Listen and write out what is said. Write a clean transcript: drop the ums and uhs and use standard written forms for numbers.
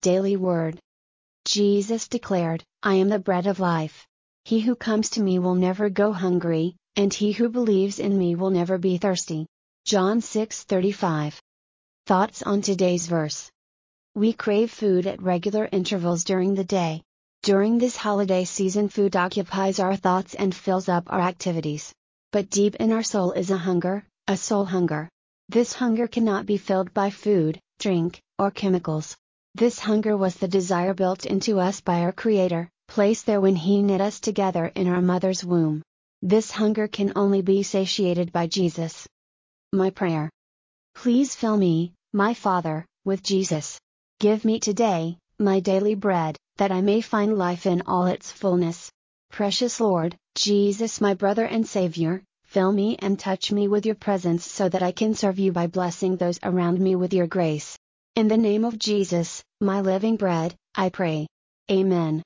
Daily Word. Jesus declared, "I am the bread of life. He who comes to me will never go hungry, and he who believes in me will never be thirsty." John 6:35. Thoughts on today's verse. We crave food at regular intervals during the day. During this holiday season, food occupies our thoughts and fills up our activities. But deep in our soul is a hunger, a soul hunger. This hunger cannot be filled by food, drink, or chemicals. This hunger was the desire built into us by our Creator, placed there when He knit us together in our mother's womb. This hunger can only be satiated by Jesus. My prayer. Please fill me, my Father, with Jesus. Give me today, my daily bread, that I may find life in all its fullness. Precious Lord, Jesus, my brother and Savior, fill me and touch me with your presence so that I can serve you by blessing those around me with your grace. In the name of Jesus, my living bread, I pray. Amen.